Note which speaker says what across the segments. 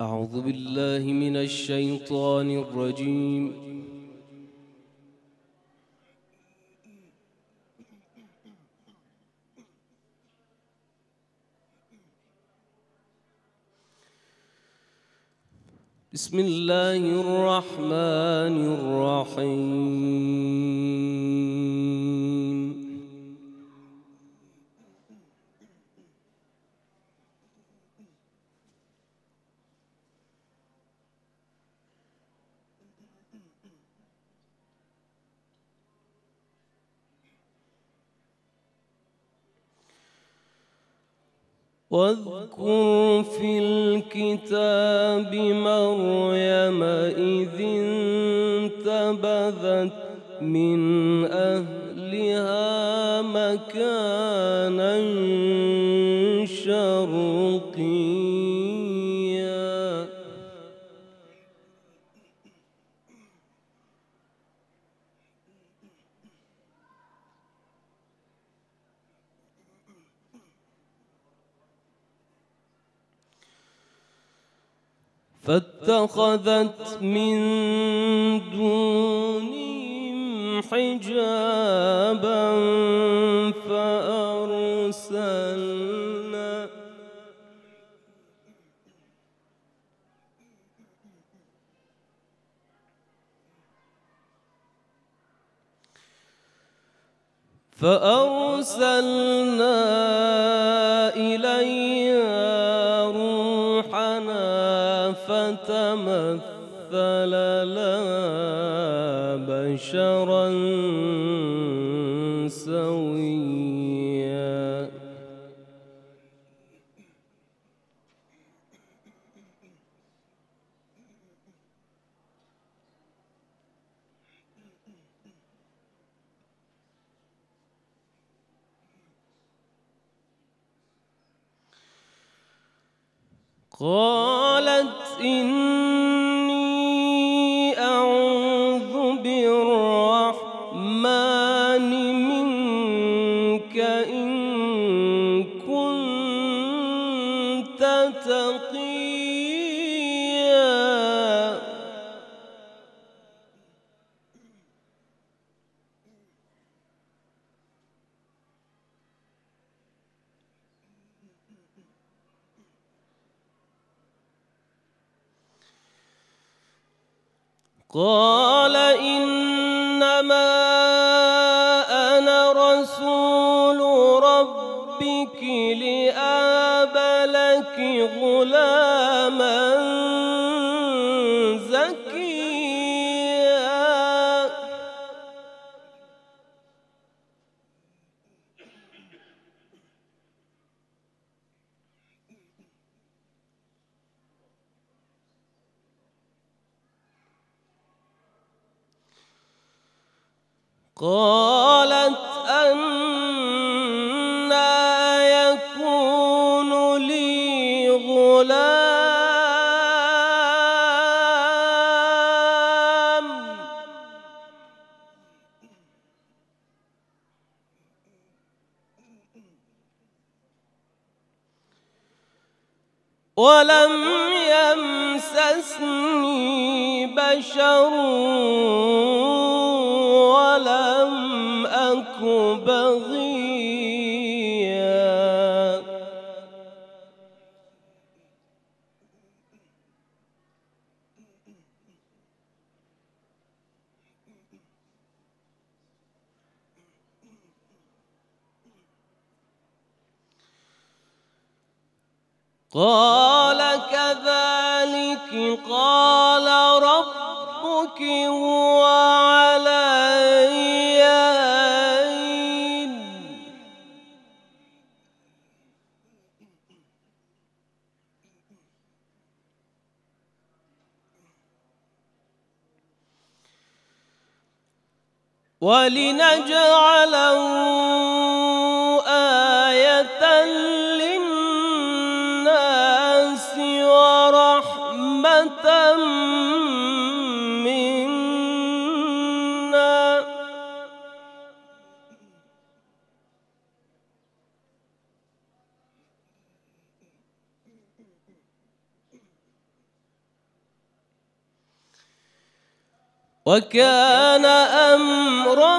Speaker 1: أعوذ بالله من الشيطان الرجيم. بسم الله الرحمن الرحيم. واذكر في الكتاب مريم إذ انتبذت من أهلها مكانا شرقيا فاتخذت من دونهم حجابا فأرسلنا إليها روحنا فتمثل لها بشرا سويا قالت إني أعوذ بالرحمن منك إن كنت تقيا قال إنما أنا رسول ربك لأهب لك غلاما زكيا قالت أنى يكون لي غلام ولم يمسسني بشر ولم أك بغيا قال كذلك قال ربك هو علي هين ولنجعله آية للناس ورحمة منا وكان أمرا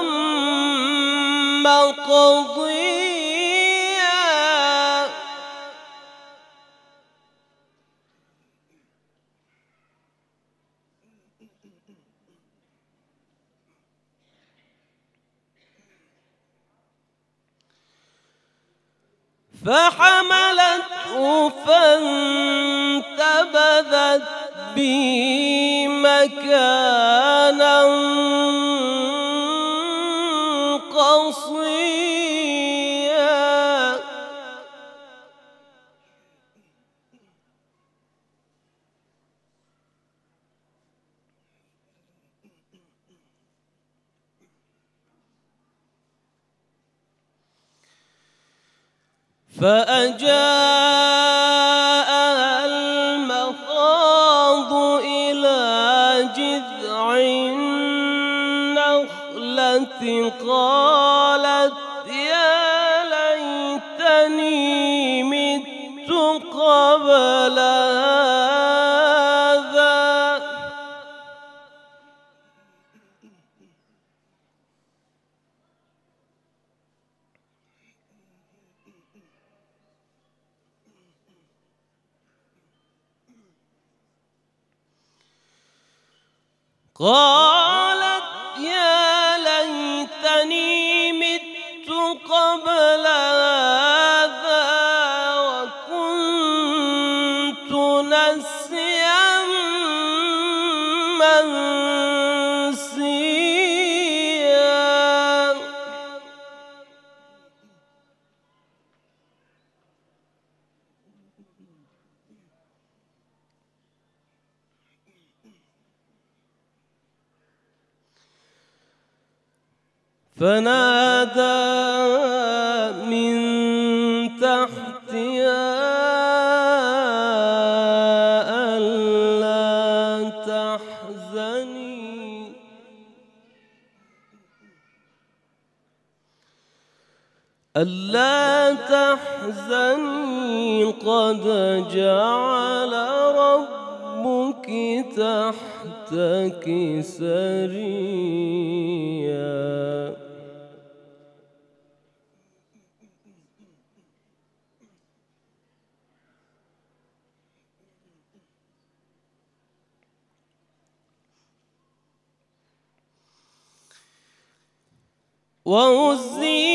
Speaker 1: مقضيا. فحملته فانتبذت به مكانا قصيا. فأجاءها المخاض إلى جذع النخلة قالت يا ليتني مت قبل هذا قالت يا ليتني مت قبل هذا وكنت نسيا منسيا. فنادى من تحتها ألا تحزني قد جعل ربك تحتك سريا. وهزي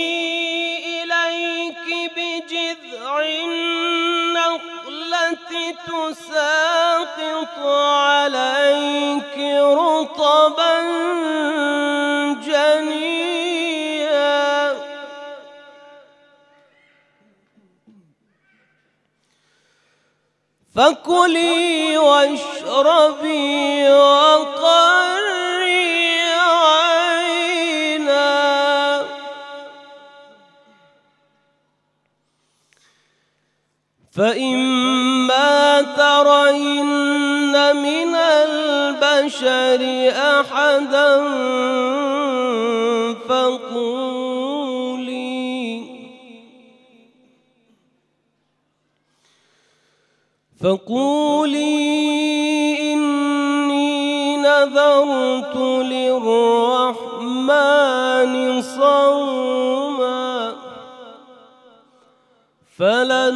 Speaker 1: إليك بجذع النخلة تساقط عليك رطبا جنيا. فكلي واشربي وقري عينا فإما ترين من البشر أحدا فقولي إني نذرت للرحمن صوما فلن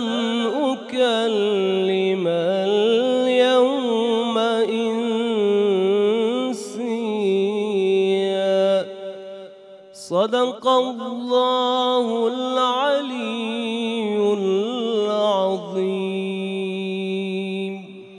Speaker 1: أكلم اليوم إنسيا. صدق الله العليم